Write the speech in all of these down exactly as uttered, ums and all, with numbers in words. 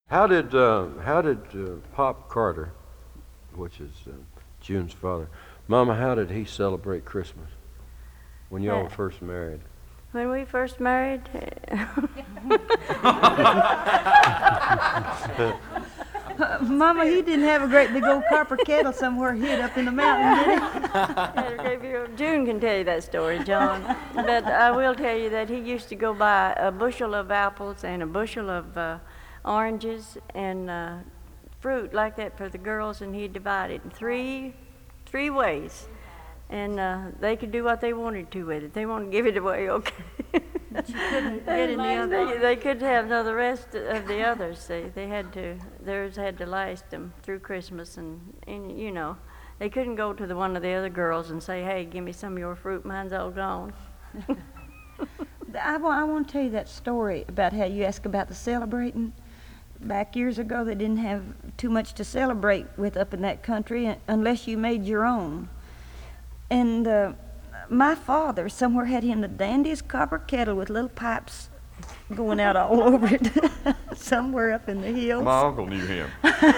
How did uh, how did uh, Pop Carter, which is uh, June's father, Mama, how did he celebrate Christmas when y'all Uh, were first married? When we first married, Mama, he didn't have a great big old copper kettle somewhere hid up in the mountain, did he? June can tell you that story, John. But I will tell you that he used to go buy a bushel of apples and a bushel of uh, oranges and uh, fruit like that for the girls, and he'd divide it in three, three ways. And uh, they could do what they wanted to with it. They wanted to give it away, okay. But you couldn't get any other. They, they could have no the rest of the others. See, they had to. Theirs had to last them through Christmas, and, and you know, they couldn't go to the one of the other girls and say, "Hey, give me some of your fruit. Mine's all gone." I want, I want to tell you that story about how you asked about the celebrating. Back years ago, they didn't have too much to celebrate with up in that country unless you made your own. And uh, my father somewhere had him the dandiest copper kettle with little pipes going out all over it, somewhere up in the hills. My uncle knew him.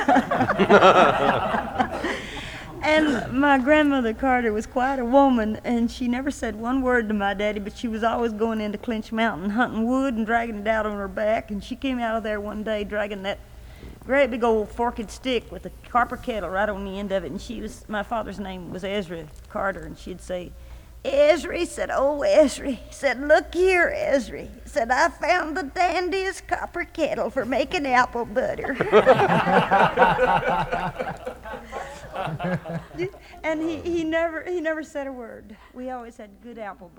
And my grandmother Carter was quite a woman, and she never said one word to my daddy, but she was always going into Clinch Mountain hunting wood and dragging it out on her back. And she came out of there one day dragging that great big old forked stick with a copper kettle right on the end of it. And she was, my father's name was Ezra Carter, and she'd say, "Ezra," he said, "oh, Ezra," he said, "look here, Ezra," he said, "I found the dandiest copper kettle for making apple butter." And he, he never he never said a word. We always had good apple butter.